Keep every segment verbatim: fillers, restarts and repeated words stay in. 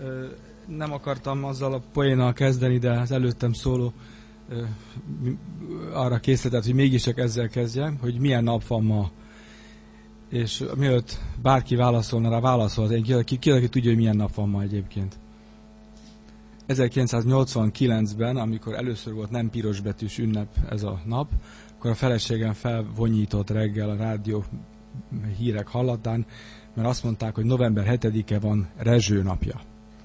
Nem akartam azzal a poénnal kezdeni, de az előttem szóló arra készített, hogy mégiscsak ezzel kezdjem, hogy milyen nap van ma. És mielőtt bárki válaszolna rá, válaszolt. Én ki, ki, aki tudja, hogy milyen nap van ma egyébként. ezerkilencszáznyolcvankilencben, amikor először volt nem pirosbetűs ünnep ez a nap, akkor a feleségem felvonyított reggel a rádió hírek hallatán, mert azt mondták, hogy november hetedike van Rezső napja.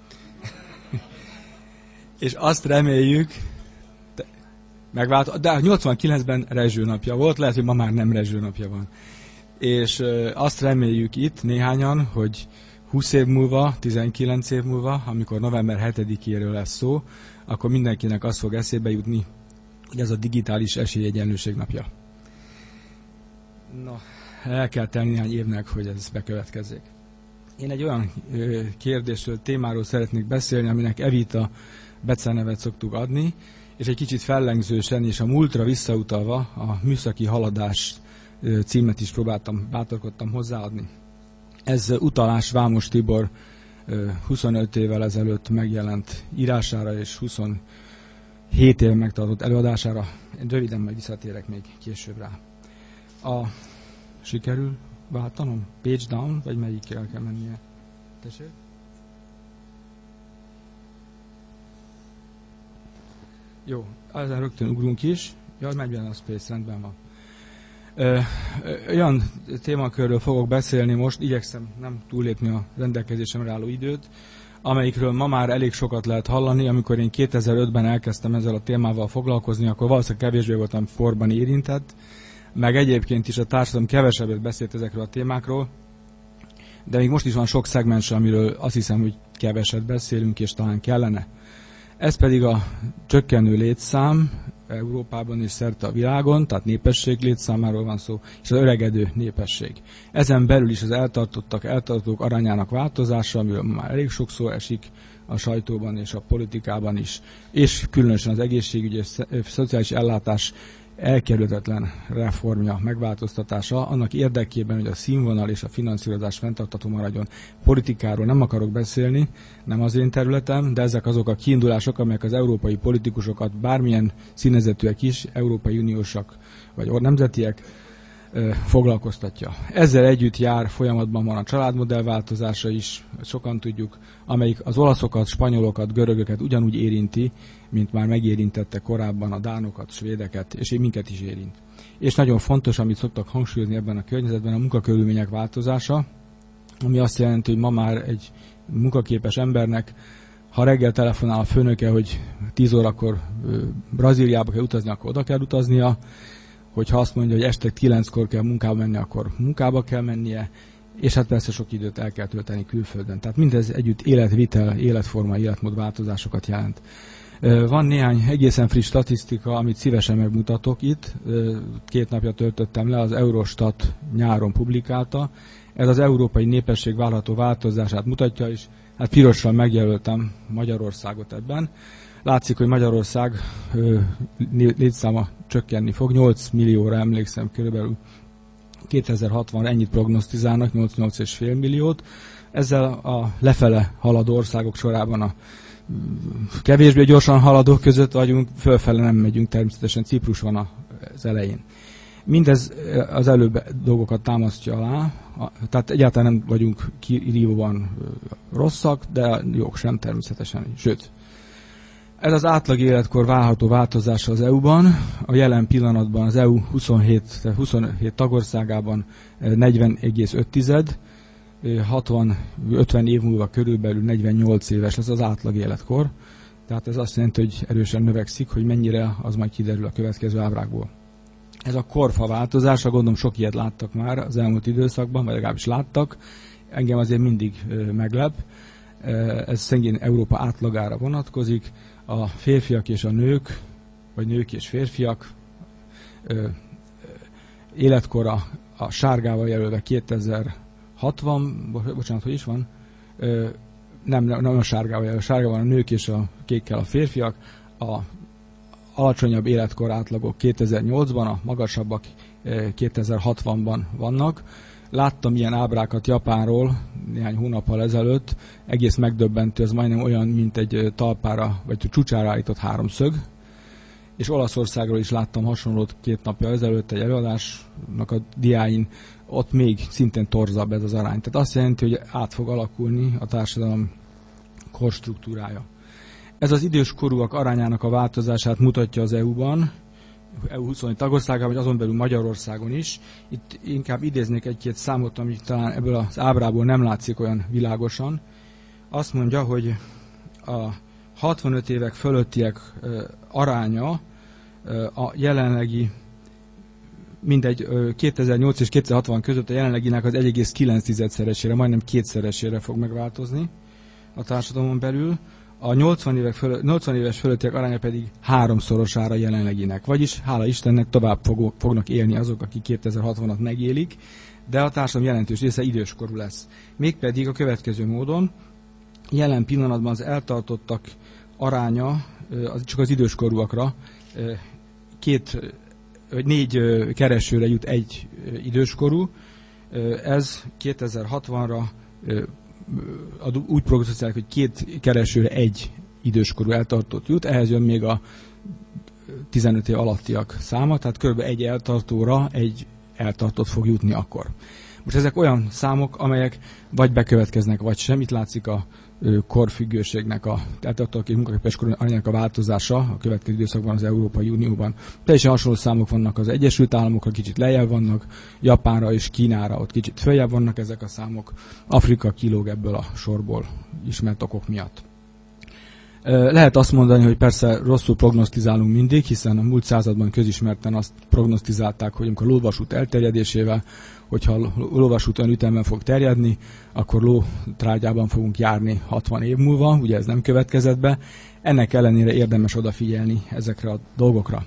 És azt reméljük, megvált, de nyolcvankilencben Rezső napja volt, lehet, hogy ma már nem Rezső napja van. És azt reméljük itt néhányan, hogy húsz év múlva, tizenkilenc év múlva, amikor november hetedikéről lesz szó, akkor mindenkinek az fog eszébe jutni, hogy ez a digitális esélyegyenlőség napja. No, el kell tenni néhány évnek, hogy ez bekövetkezzék. Én egy olyan kérdésről, témáról szeretnék beszélni, aminek Evita becenevet szoktuk adni, és egy kicsit fellengzősen és a múltra visszautalva a műszaki haladás címet is próbáltam, bátorkodtam hozzáadni. Ez utalás Vámos Tibor huszonöt évvel ezelőtt megjelent írására és huszonhét éve megtartott előadására. Én röviden meg visszatérek még később rá. A sikerül váltanom? Page down, vagy melyikkel kell mennie? Tessék? Jó, ezen rögtön ugrunk is. Jaj, megy benne a space, rendben van. Ö, olyan témakörről fogok beszélni most, igyekszem nem túllépni a rendelkezésemre álló időt, amelyikről ma már elég sokat lehet hallani. Amikor én kétezer-ötben elkezdtem ezzel a témával foglalkozni, akkor valószínűleg kevésbé voltam forban érintett, meg egyébként is a társadalom kevesebbet beszélt ezekről a témákról, de még most is van sok szegmens, amiről azt hiszem, hogy keveset beszélünk, és talán kellene. Ez pedig a csökkenő létszám Európában és szerte a világon, tehát népesség létszámáról van szó, és az öregedő népesség. Ezen belül is az eltartottak, eltartók arányának változása, amiről már elég sok szó esik a sajtóban és a politikában is, és különösen az egészségügyi és szociális ellátás elkerülhetetlen reformja, megváltoztatása, annak érdekében, hogy a színvonal és a finanszírozás fenntartható maradjon. Politikáról nem akarok beszélni, nem az én területem, de ezek azok a kiindulások, amelyek az európai politikusokat, bármilyen színezetűek is, európai uniósak vagy nemzetiek, foglalkoztatja. Ezzel együtt jár, folyamatban van a családmodell változása is, sokan tudjuk, amelyik az olaszokat, spanyolokat, görögöket ugyanúgy érinti, mint már megérintette korábban a dánokat, svédeket, és minket is érint. És nagyon fontos, amit szoktak hangsúlyozni ebben a környezetben, a munkakörülmények változása, ami azt jelenti, hogy ma már egy munkaképes embernek, ha reggel telefonál a főnöke, hogy tíz órakor Brazíliába kell utazni, akkor oda kell utaznia, hogyha azt mondja, hogy este kilenckor kell munkába menni, akkor munkába kell mennie, és hát persze sok időt el kell tölteni külföldön. Tehát mindez együtt életvitel, életforma, életmód változásokat jelent. Van néhány egészen friss statisztika, amit szívesen megmutatok itt. Két napja töltöttem le, az Eurostat nyáron publikálta. Ez az európai népesség várható változását mutatja, és hát pirossal megjelöltem Magyarországot ebben. Látszik, hogy Magyarország létszáma csökkenni fog, nyolc millióra emlékszem körülbelül kétezer-hatvanra ennyit prognosztizálnak, nyolc-nyolc egész öt milliót. Ezzel a lefele haladó országok sorában a kevésbé gyorsan haladók között vagyunk, fölfele nem megyünk, természetesen Ciprus van az elején. Mindez az előbb dolgokat támasztja alá, tehát egyáltalán nem vagyunk kirívóan rosszak, de jók sem természetesen, sőt. Ez az átlag életkor várható változása az é u-ban. A jelen pillanatban az é u huszonhét, huszonhét tagországában negyven egész öt, hatvan-ötven év múlva körülbelül negyvennyolc éves lesz az átlag életkor. Tehát ez azt jelenti, hogy erősen növekszik, hogy mennyire, az majd kiderül a következő ábrákból. Ez a korfa változása, gondolom sok ilyet láttak már az elmúlt időszakban, vagy legalábbis láttak. Engem azért mindig meglep. Ez szintén Európa átlagára vonatkozik. A férfiak és a nők, vagy nők és férfiak életkora a sárgával jelölve kétezer-hatvan, bocsánat, hogy is van, nem, nem a sárgával jelölve, a sárgával a nők és a kékkel a férfiak, a alacsonyabb életkor átlagok kétezer-nyolcban, a magasabbak kétezer-hatvanban vannak. Láttam ilyen ábrákat Japánról néhány hónappal ezelőtt, egész megdöbbentő, ez majdnem olyan, mint egy talpára, vagy csúcsára állított háromszög. És Olaszországról is láttam hasonlót két napja ezelőtt egy előadásnak a diáin, ott még szintén torzabb ez az arány. Tehát azt jelenti, hogy át fog alakulni a társadalom korstruktúrája. Ez az időskorúak arányának a változását mutatja az é u-ban, é u huszonöt tagországában, vagy azon belül Magyarországon is. Itt inkább idéznék egy-két számot, ami talán ebből az ábrából nem látszik olyan világosan. Azt mondja, hogy a hatvanöt évek fölöttiek aránya a jelenlegi, mindegy, kétezer-nyolc és kétezer-hatvan között a jelenleginek az egy egész kilenc szeresére, majdnem kétszeresére fog megváltozni a társadalomon belül. A nyolcvan, évek föl, nyolcvan éves fölöttiek aránya pedig háromszorosára jelenleginek. Vagyis, hála Istennek, tovább fog, fognak élni azok, akik kétezer-hatvanat megélik, de a társadalom jelentős része időskorú lesz. Mégpedig a következő módon, jelen pillanatban az eltartottak aránya, az csak az időskorúakra, két, négy keresőre jut egy időskorú. Ez kétezer-hatvanra úgy prognózizálják, hogy két keresőre egy időskorú eltartott jut, ehhez jön még a tizenöt év alattiak száma, tehát kb. Egy eltartóra egy eltartott fog jutni akkor. Most ezek olyan számok, amelyek vagy bekövetkeznek, vagy sem. Itt látszik a korfüggőségnek, a eltartók és munkaképes kor arányának a változása a következő időszakban az Európai Unióban. Teljesen hasonló számok vannak az Egyesült Államokra, kicsit lejjebb vannak, Japánra és Kínára ott kicsit följebb vannak ezek a számok. Afrika kilóg ebből a sorból ismert okok miatt. Lehet azt mondani, hogy persze rosszul prognosztizálunk mindig, hiszen a múlt században közismerten azt prognosztizálták, hogy amikor a lóvasút elterjedésével, hogyha a lóvasút olyan ütemben fog terjedni, akkor lótrágyában fogunk járni hatvan év múlva, ugye ez nem következett be. Ennek ellenére érdemes odafigyelni ezekre a dolgokra.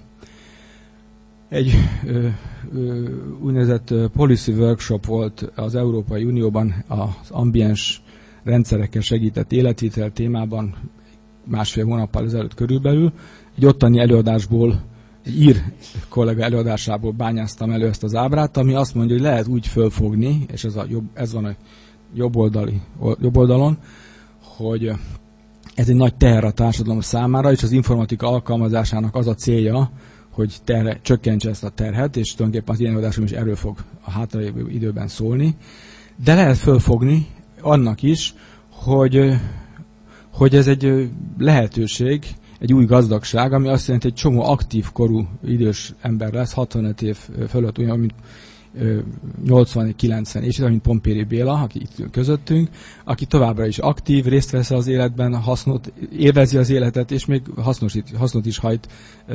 Egy ö, ö, úgynevezett policy workshop volt az Európai Unióban az ambiens rendszerekkel segített életvitel témában, másfél hónappal ezelőtt körülbelül. Egy ottani előadásból, egy ír kollega előadásából bányáztam elő ezt az ábrát, ami azt mondja, hogy lehet úgy fölfogni, és ez, a jobb, ez van a jobb, oldali, jobb oldalon, hogy ez egy nagy teher a társadalom számára, és az informatika alkalmazásának az a célja, hogy terhe, csökkentse ezt a terhet, és tulajdonképpen az ilyen előadásom is erről fog a hátralévő időben szólni. De lehet fölfogni annak is, hogy hogy ez egy lehetőség, egy új gazdagság, ami azt jelenti, hogy egy csomó aktív korú idős ember lesz, hatvanöt év fölött, olyan, mint nyolcvan kilencven, és mint Pompéri Béla, aki itt közöttünk, aki továbbra is aktív, részt vesz az életben, hasznot, élvezi az életet, és még hasznosít, hasznot is hajt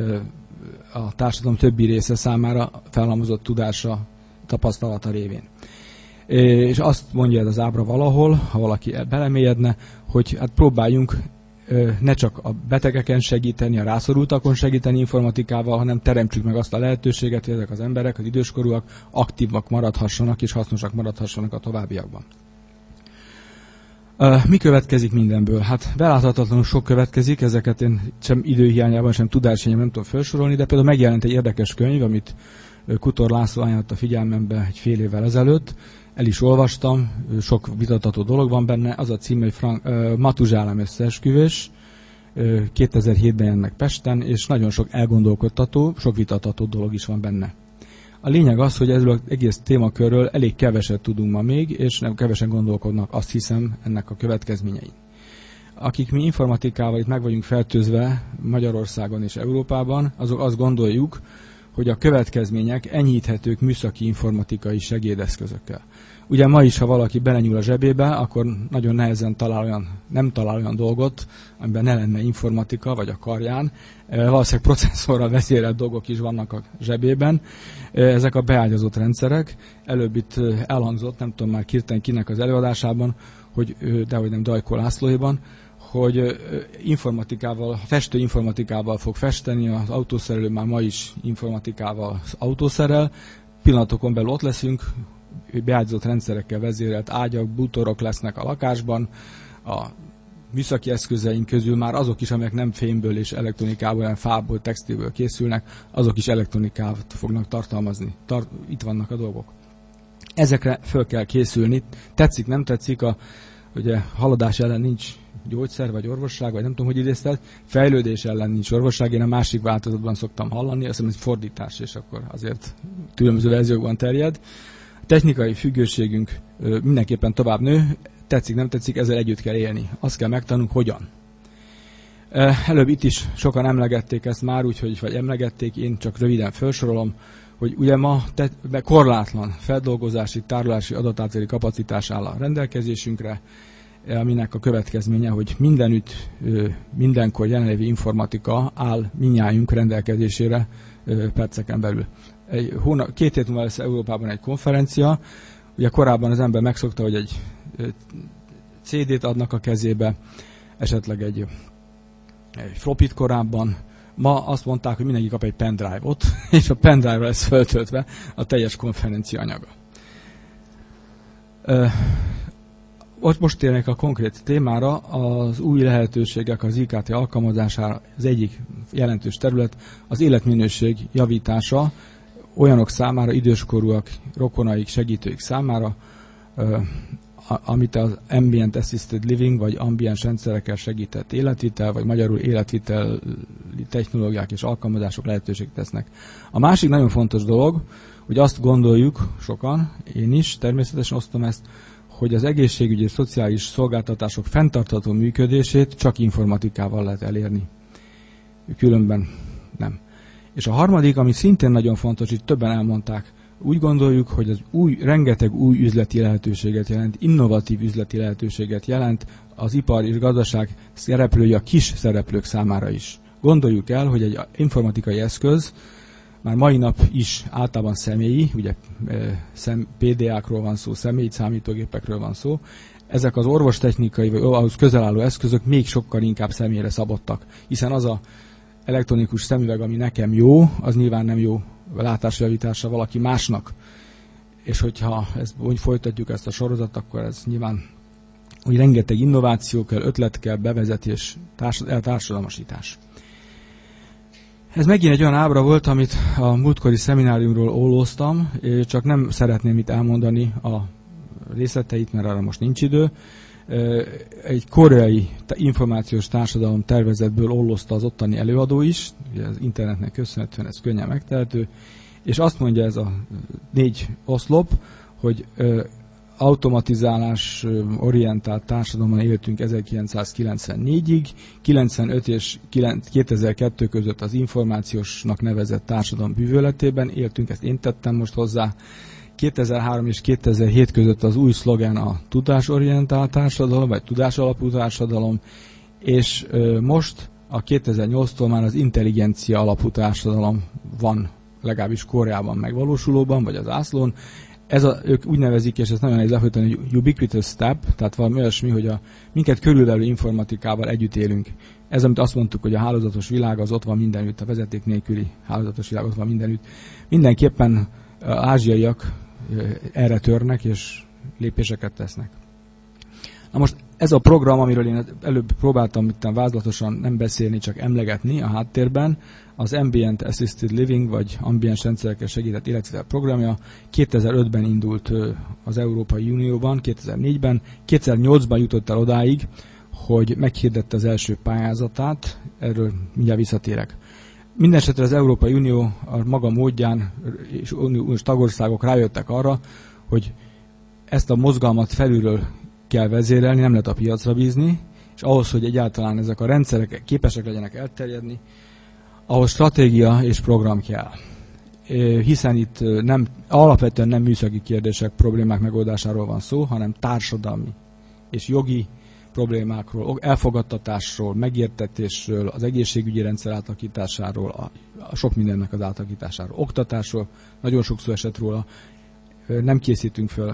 a társadalom többi része számára felhalmozott tudása, tapasztalata révén. És azt mondja ez az ábra valahol, ha valaki belemélyedne, hogy hát próbáljunk ne csak a betegeken segíteni, a rászorultakon segíteni informatikával, hanem teremtsük meg azt a lehetőséget, hogy ezek az emberek, az időskorúak aktívak maradhassanak és hasznosak maradhassanak a továbbiakban. Mi következik mindenből? Hát beláthatatlanul sok következik, ezeket én sem időhiányában, sem tudáshiányában nem tudom felsorolni, de például megjelent egy érdekes könyv, amit Kutor László ajánlott a figyelmembe egy fél évvel ezelőtt. El is olvastam, sok vitatható dolog van benne, az a cím, hogy Frank, uh, Matuzsálem összeesküvés, uh, kétezer-hétben jelent meg Pesten, és nagyon sok elgondolkodtató, sok vitatható dolog is van benne. A lényeg az, hogy ezzel az egész témakörről elég keveset tudunk ma még, és nem kevesen gondolkodnak, azt hiszem, ennek a következményei. Akik mi informatikával itt meg vagyunk fertőzve Magyarországon és Európában, azok azt gondoljuk, hogy a következmények enyhíthetők műszaki informatikai segédeszközökkel. Ugye ma is, ha valaki belenyúl a zsebébe, akkor nagyon nehezen talál olyan, nem talál olyan dolgot, amiben ne lenne informatika, vagy a karján. Valószínűleg processzorral vezérelt dolgok is vannak a zsebében. Ezek a beágyazott rendszerek. Előbb itt elhangzott, nem tudom már hirtelen kinek az előadásában, hogy, dehogy nem Dajko Lászlóéban, hogy informatikával, festő informatikával fog festeni, az autószerelő már ma is informatikával autószerel. Pillanatokon belül ott leszünk, beágyazott rendszerekkel vezérelt ágyak, bútorok lesznek a lakásban, a műszaki eszközeink közül már azok is, amelyek nem fémből és elektronikából, hanem fából, textilből készülnek, azok is elektronikát fognak tartalmazni. Tar- itt vannak a dolgok. Ezekre föl kell készülni. Tetszik, nem tetszik, a ugye, haladás ellen nincs gyógyszer, vagy orvosság, vagy nem tudom, hogy idézted, fejlődés ellen nincs orvosság, én a másik változatban szoktam hallani, azt hiszem, ez fordítás, és akkor azért különböző verziókban terjed. A technikai függőségünk mindenképpen tovább nő, tetszik, nem tetszik, ezzel együtt kell élni. Azt kell megtanulnunk, hogyan. Előbb itt is sokan emlegették ezt már, úgyhogy vagy emlegették, én csak röviden felsorolom, hogy ugye ma te, korlátlan feldolgozási, tárolási, adatátvételi kapacitás áll a rendelkezésünkre, aminek a következménye, hogy mindenütt, mindenkor jelenlévő informatika áll mindnyájunk rendelkezésére perceken belül. Egy hónap, két hét múlva lesz Európában egy konferencia, ugye korábban az ember megszokta, hogy egy cé dét adnak a kezébe, esetleg egy, egy flopit korábban. Ma azt mondták, hogy mindenki kap egy pendrive-ot, és a pendrive-ra lesz feltöltve a teljes konferencia anyaga. Ott most térnek a konkrét témára, az új lehetőségek az i ká té alkalmazására az egyik jelentős terület az életminőség javítása olyanok számára, időskorúak, rokonaik, segítőik számára, amit az Ambient Assisted Living, vagy ambiens rendszerekkel segített életvitel, vagy magyarul életvitel technológiák és alkalmazások lehetőséget tesznek. A másik nagyon fontos dolog, hogy azt gondoljuk sokan, én is természetesen osztom ezt, hogy az egészségügyi és szociális szolgáltatások fenntartható működését csak informatikával lehet elérni. Különben nem. És a harmadik, ami szintén nagyon fontos, itt többen elmondták, úgy gondoljuk, hogy az új, rengeteg új üzleti lehetőséget jelent, innovatív üzleti lehetőséget jelent az ipar és gazdaság szereplői, a kis szereplők számára is. Gondoljuk el, hogy egy informatikai eszköz már mai nap is általában személyi, ugye pé dé á-król van szó, személyi számítógépekről van szó, ezek az orvostechnikai vagy ahhoz közel álló eszközök még sokkal inkább személyre szabottak, hiszen az a elektronikus szemüveg, ami nekem jó, az nyilván nem jó látásjavítása valaki másnak. És hogyha ezt, úgy folytatjuk ezt a sorozatot, akkor ez nyilván úgy rengeteg innováció kell, ötlet kell, bevezetés, társadalmasítás. Ez megint egy olyan ábra volt, amit a múltkori szemináriumról ollóztam, csak nem szeretném itt elmondani a részleteit, mert arra most nincs idő. Egy koreai információs társadalom tervezetből ollózta az ottani előadó is, ugye az internetnek köszönhetően ez könnyen megtehető, és azt mondja ez a négy oszlop, hogy automatizálás orientált társadalomban éltünk ezerkilencszázkilencvennégyig, kilencvenöt és kétezer-kettő között az információsnak nevezett társadalom bűvöletében éltünk, ezt én tettem most hozzá. kétezer-három és kétezer-hét között az új szlogen a tudásorientált társadalom, vagy tudásalapú társadalom, és most a kétezer-nyolctól már az intelligencia alapú társadalom van legalábbis Koreában megvalósulóban, vagy az ászlón. Ez a, ők úgy nevezik, és ez nagyon nehéz lefojtani, hogy ubiquitous step, tehát valami olyasmi, hogy a minket körülvelő informatikával együtt élünk. Ez, amit azt mondtuk, hogy a hálózatos világ az ott van mindenütt, a vezeték nélküli hálózatos világ ott van mindenütt. Mindenképpen ázsiaiak erre törnek, és lépéseket tesznek. Na most ez a program, amiről én előbb próbáltam itt vázlatosan nem beszélni, csak emlegetni a háttérben, az Ambient Assisted Living, vagy ambiens rendszerekkel segített életvitel programja kétezer-ötben indult az Európai Unióban, kétezer-négyben, kétezer-nyolcban jutott el odáig, hogy meghirdette az első pályázatát, erről mindjárt visszatérek. Mindenesetre az Európai Unió a maga módján és uniós tagországok rájöttek arra, hogy ezt a mozgalmat felülről kell vezérelni, nem lehet a piacra bízni, és ahhoz, hogy egyáltalán ezek a rendszerek képesek legyenek elterjedni, ahhoz stratégia és program kell. Hiszen itt nem, alapvetően nem műszaki kérdések, problémák megoldásáról van szó, hanem társadalmi és jogi problémákról, elfogadtatásról, megértetésről, az egészségügyi rendszer átalakításáról, a, a sok mindennek az átalakításáról, oktatásról, nagyon sok szó esett róla, nem készítünk föl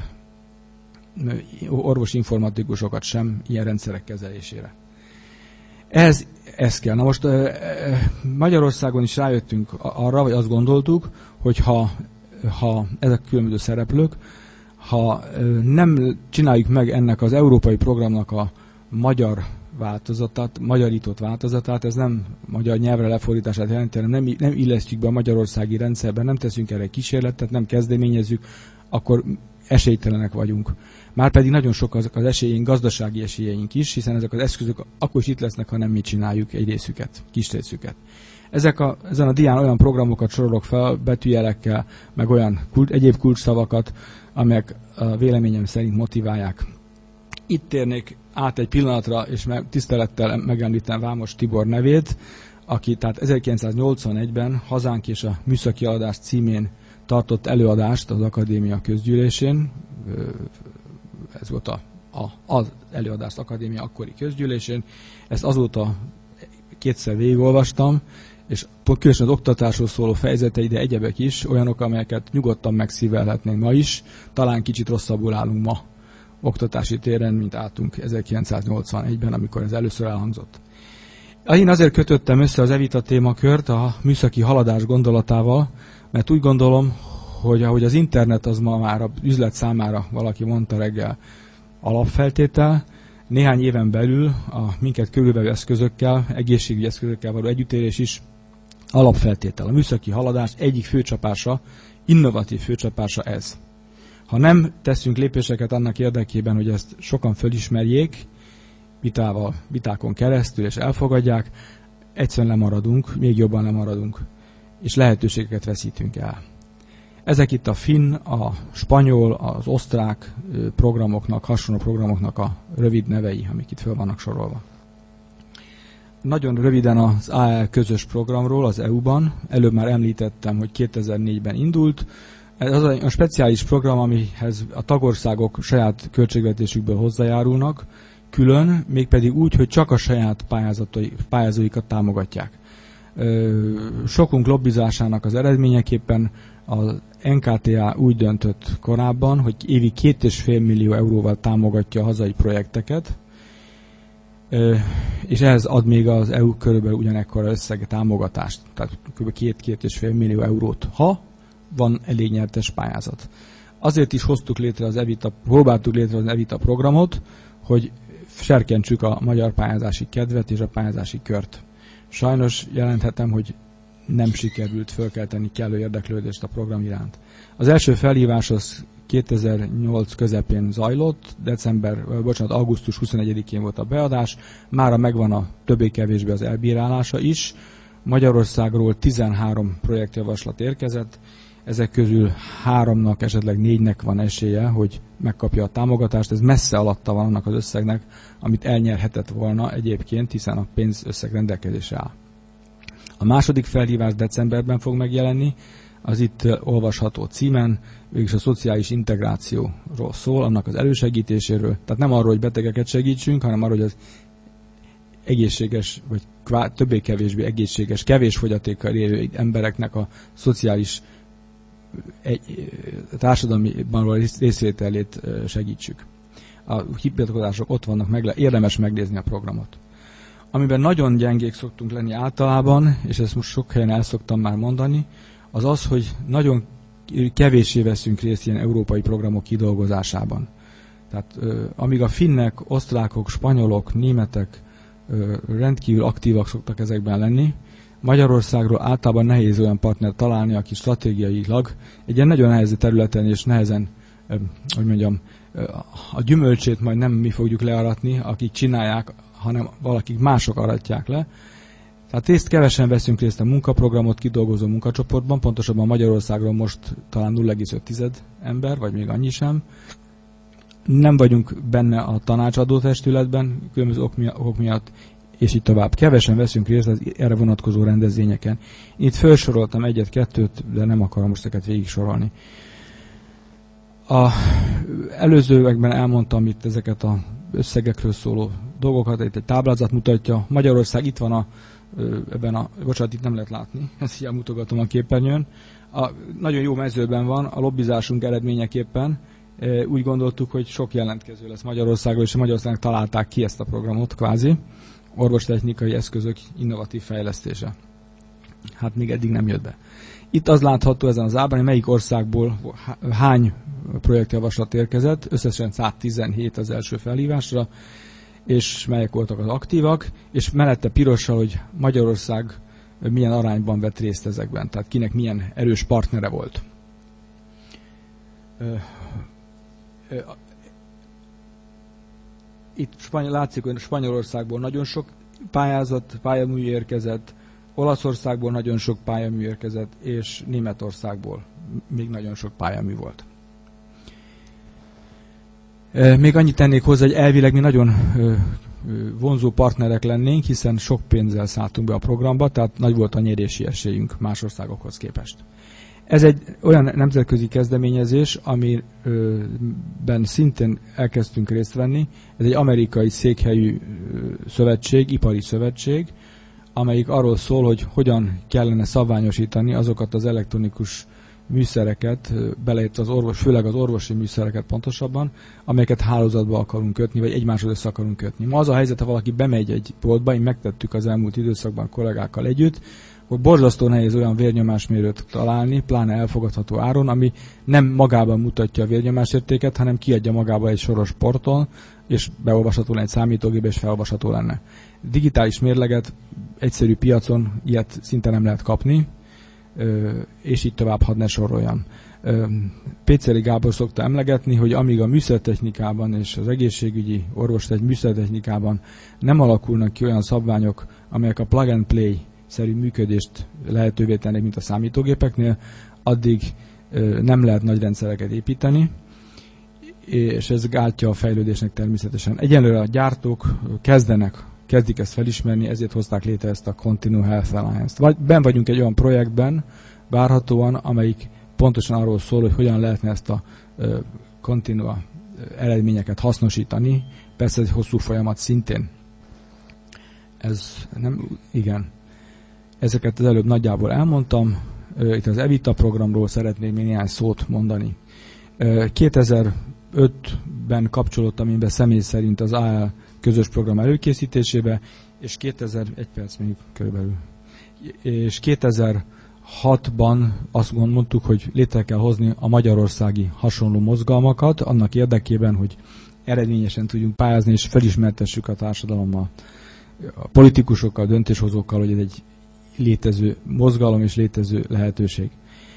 orvosi informatikusokat sem ilyen rendszerek kezelésére. Ez, ez kell. Na most Magyarországon is rájöttünk arra, vagy azt gondoltuk, hogy ha, ha ezek különböző szereplők, ha nem csináljuk meg ennek az európai programnak a magyar változatát, magyarított változatát, ez nem magyar nyelvre lefordítását jelenti, hanem nem, nem illesztjük be a magyarországi rendszerben, nem teszünk erre kísérletet, nem kezdeményezzük, akkor esélytelenek vagyunk. Márpedig nagyon sok azok az esélyeink, gazdasági esélyeink is, hiszen ezek az eszközök akkor is itt lesznek, ha nem mi csináljuk egy részüket, kis részüket. Ezek a, ezen a dián olyan programokat sorolok fel betűjelekkel, meg olyan kult, egyéb kulcsszavakat, amelyek a véleményem szerint motiválják. Itt térnék át egy pillanatra, és meg, tisztelettel megemlítem Vámos Tibor nevét, aki tehát ezerkilencszáznyolcvanegyben Hazánk és a műszaki adás címén tartott előadást az akadémia közgyűlésén. Ez volt a, a, az előadást akadémia akkori közgyűlésén. Ezt azóta kétszer végigolvastam, és különösen az oktatásról szóló fejezetei, de egyebek is, olyanok, amelyeket nyugodtan megszívelhetnénk ma is. Talán kicsit rosszabbul állunk ma oktatási téren, mint álltunk ezerkilencszáznyolcvanegyben, amikor ez először elhangzott. Én azért kötöttem össze az Evita témakört a műszaki haladás gondolatával, mert úgy gondolom, hogy ahogy az internet az ma már az üzlet számára, valaki mondta reggel, alapfeltétel, néhány éven belül a minket körülvevő eszközökkel, egészségügyi eszközökkel való együttélés is alapfeltétel. A műszaki haladás egyik főcsapása, innovatív főcsapása ez. Ha nem teszünk lépéseket annak érdekében, hogy ezt sokan fölismerjék, vitával, vitákon keresztül, és elfogadják, egyszerűen lemaradunk, még jobban lemaradunk, és lehetőségeket veszítünk el. Ezek itt a finn, a spanyol, az osztrák programoknak, hasonló programoknak a rövid nevei, amik itt fel vannak sorolva. Nagyon röviden az á e közös programról az é u-ban. Előbb már említettem, hogy kétezer-négyben indult. Ez az a speciális program, amihez a tagországok saját költségvetésükből hozzájárulnak, külön, mégpedig úgy, hogy csak a saját pályázóikat támogatják. Sokunk lobbizásának az eredményeképpen az en ká té á úgy döntött korábban, hogy évi két és fél millió euróval támogatja a hazai projekteket, és ehhez ad még az é u körülbelül ugyanekkora összeg támogatást, tehát kb. két-két és fél millió eurót, ha van elég nyertes pályázat. Azért is hoztuk létre az Evita, próbáltuk létre az Evita programot, hogy serkentsük a magyar pályázási kedvet és a pályázási kört. Sajnos jelenthetem, hogy nem sikerült fölkelteni kellő érdeklődést a program iránt. Az első felhívás az kétezer-nyolc közepén zajlott, december, bocsánat, augusztus huszonegyedikén volt a beadás, mára megvan a többé-kevésbé az elbírálása is. Magyarországról tizenhárom projektjavaslat érkezett, ezek közül háromnak, esetleg négynek van esélye, hogy megkapja a támogatást. Ez messze alatta van annak az összegnek, amit elnyerhetett volna egyébként, hiszen a pénz összeg rendelkezésre áll. A második felhívás decemberben fog megjelenni, az itt olvasható címen, végülis a szociális integrációról szól, annak az elősegítéséről. Tehát nem arról, hogy betegeket segítsünk, hanem arról, hogy az egészséges, vagy többé-kevésbé egészséges, kevés fogyatékkal élő embereknek a szociális egy, társadalmiban való részvételét segítsük. A hivatkozások ott vannak, meg, érdemes megnézni a programot. Amiben nagyon gyengék szoktunk lenni általában, és ezt most sok helyen el szoktam már mondani, az az, hogy nagyon kevéssé veszünk részt ilyen európai programok kidolgozásában. Tehát amíg a finnek, osztrákok, spanyolok, németek rendkívül aktívak szoktak ezekben lenni, Magyarországról általában nehéz olyan partnert találni, aki stratégiailag egy ilyen nagyon nehéz területen és nehezen, hogy mondjam, a gyümölcsét majd nem mi fogjuk learatni, akik csinálják, hanem valakik mások aratják le. Tehát részt kevesen veszünk részt a munkaprogramot kidolgozó munkacsoportban, pontosabban Magyarországról most talán nulla egész öt ember, vagy még annyi sem. Nem vagyunk benne a tanácsadó testületben, különböző okok miatt, és így tovább. Kevesen veszünk részt az erre vonatkozó rendezvényeken. Itt felsoroltam egyet-kettőt, de nem akarom most ezeket végig sorolni. A előzőekben elmondtam itt ezeket az összegekről szóló dolgokat, itt egy táblázat mutatja. Magyarország itt van a, ebben a, bocsánat, itt nem lehet látni, ezt hiába mutogatom a képernyőn. A, nagyon jó mezőben van, a lobbizásunk eredményeképpen. Úgy gondoltuk, hogy sok jelentkező lesz Magyarországról, és Magyarországnak találták ki ezt a programot, kvázi. Orvostechnikai eszközök innovatív fejlesztése. Hát még eddig nem jött be. Itt az látható ezen az ábrán, hogy melyik országból hány projektjavaslat érkezett, összesen száztizenhét az első felhívásra, és melyek voltak az aktívak, és mellette pirossal, hogy Magyarország milyen arányban vett részt ezekben, tehát kinek milyen erős partnere volt. Itt Spany- látszik, hogy Spanyolországból nagyon sok pályázat, pályamű érkezett, Olaszországból nagyon sok pályamű érkezett, és Németországból még nagyon sok pályamű volt. Még annyit tennék hozzá, hogy elvileg mi nagyon vonzó partnerek lennénk, hiszen sok pénzzel szálltunk be a programba, tehát nagy volt a nyerési esélyünk más országokhoz képest. Ez egy olyan nemzetközi kezdeményezés, amiben szintén elkezdtünk részt venni. Ez egy amerikai székhelyű szövetség, ipari szövetség, amelyik arról szól, hogy hogyan kellene szabványosítani azokat az elektronikus műszereket, beleértve az orvos, főleg az orvosi műszereket pontosabban, amelyeket hálózatba akarunk kötni, vagy egymáshoz össze akarunk kötni. Ma az a helyzet, ha valaki bemegy egy boltba, én megtettük az elmúlt időszakban kollégákkal együtt, hogy borzasztó nehéz olyan vérnyomásmérőt találni, pláne elfogadható áron, ami nem magában mutatja a vérnyomásértéket, hanem kiadja magába egy soros porton, és beolvasható lenne egy számítógépbe, és felolvasható lenne. Digitális mérleget egyszerű piacon ilyet szinte nem lehet kapni, és így tovább, hadd ne soroljam. Péceli Gábor szokta emlegetni, hogy amíg a műszertechnikában és az egészségügyi orvostegy műszertechnikában nem alakulnak ki olyan szabványok, amelyek a plug and play szerű működést lehetővé tennék, mint a számítógépeknél, addig nem lehet nagy rendszereket építeni, és ez gátja a fejlődésnek természetesen. Egyenlőre a gyártók kezdenek, kezdik ezt felismerni, ezért hozták létre ezt a Continuum Health Alliance-t. Vagy benn vagyunk egy olyan projektben, várhatóan, amelyik pontosan arról szól, hogy hogyan lehetne ezt a uh, Continua eredményeket hasznosítani. Persze egy hosszú folyamat szintén. Ez nem, igen. Ezeket az előbb nagyjából elmondtam. Uh, itt az Evita programról szeretnék még néhány szót mondani. Uh, kétezer-ötben kapcsolódtam én be személy szerint az á el közös program előkészítésébe, és kétezer, egy perc még körülbelül, és kétezer-hatban azt mondtuk, hogy létre kell hozni a magyarországi hasonló mozgalmakat, annak érdekében, hogy eredményesen tudjunk pályázni, és felismertessük a társadalommal, a politikusokkal, döntéshozókkal, hogy ez egy létező mozgalom és létező lehetőség.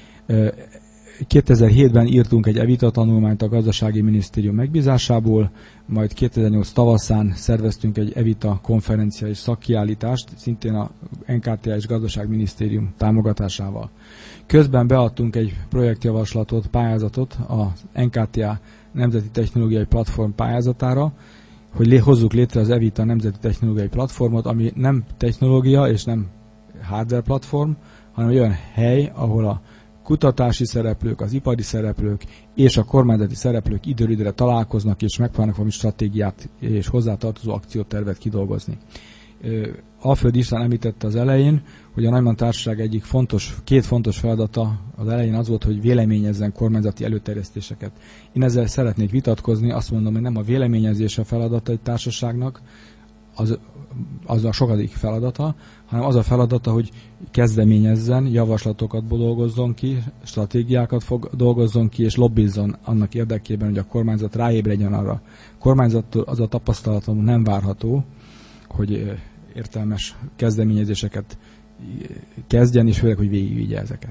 kétezer-hétben írtunk egy Evita tanulmányt a Gazdasági Minisztérium megbízásából, majd kétezer-nyolc tavaszán szerveztünk egy Evita konferencia és szakkiállítást, szintén a en ká té á és Gazdaságminisztérium támogatásával. Közben beadtunk egy projektjavaslatot, pályázatot az en ká té á Nemzeti Technológiai Platform pályázatára, hogy hozzuk létre az Evita Nemzeti Technológiai Platformot, ami nem technológia és nem hardware platform, hanem olyan hely, ahol a kutatási szereplők, az ipari szereplők és a kormányzati szereplők időről időre találkoznak és megpróbálnak valami stratégiát és hozzátartozó akciótervet kidolgozni. Alföld István említette az elején, hogy a Neumann Társaság egyik fontos, két fontos feladata az elején az volt, hogy véleményezzen kormányzati előterjesztéseket. Én ezzel szeretnék vitatkozni, azt mondom, hogy nem a véleményezés a feladata egy társaságnak, az, az a sokadik feladata, hanem az a feladata, hogy kezdeményezzen, javaslatokat dolgozzon ki, stratégiákat fog, dolgozzon ki, és lobbizzon annak érdekében, hogy a kormányzat ráébredjen arra. A kormányzattól az a tapasztalatom nem várható, hogy értelmes kezdeményezéseket kezdjen, és főleg, hogy végigvigye ezeket.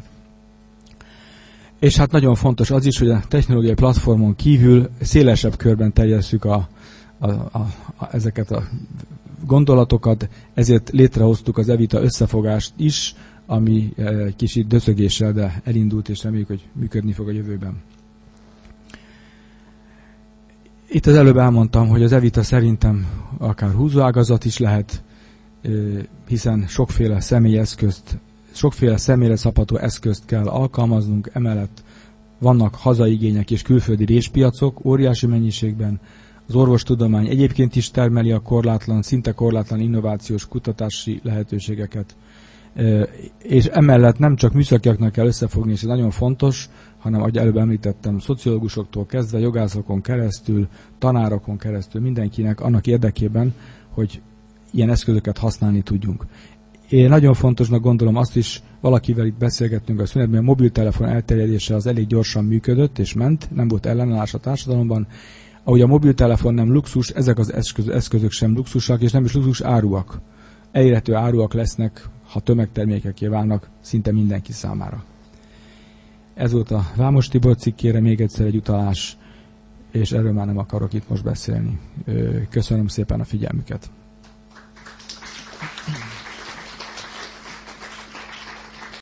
És hát nagyon fontos az is, hogy a technológiai platformon kívül szélesebb körben terjesszük a, a, a, a, ezeket a gondolatokat, ezért létrehoztuk az Evita összefogást is, ami egy kicsit döcögéssel, de elindult, és reméljük, hogy működni fog a jövőben. Itt az előbb elmondtam, hogy az Evita szerintem akár húzóágazat is lehet, hiszen sokféle személyeszközt, sokféle személyre szabható eszközt kell alkalmaznunk, emellett vannak hazai igények és külföldi réspiacok óriási mennyiségben. Az orvostudomány egyébként is termeli a korlátlan, szinte korlátlan innovációs kutatási lehetőségeket. És emellett nem csak műszakiaknak kell összefogni, és ez nagyon fontos, hanem, ahogy előbb említettem, szociológusoktól kezdve, jogászokon keresztül, tanárokon keresztül, mindenkinek annak érdekében, hogy ilyen eszközöket használni tudjunk. Én nagyon fontosnak gondolom azt is, valakivel itt beszélgettünk a szünetben, a mobiltelefon elterjedése az elég gyorsan működött és ment, nem volt ellenállás a társadalomban. Ahogy a mobiltelefon nem luxus, ezek az eszközök sem luxusak, és nem is luxus áruak. Elérhető áruak lesznek, ha tömegtermékeké válnak szinte mindenki számára. Ez volt a Vámos Tibor cikkére, még egyszer egy utalás. és erről már nem akarok itt most beszélni. Köszönöm szépen a figyelmüket.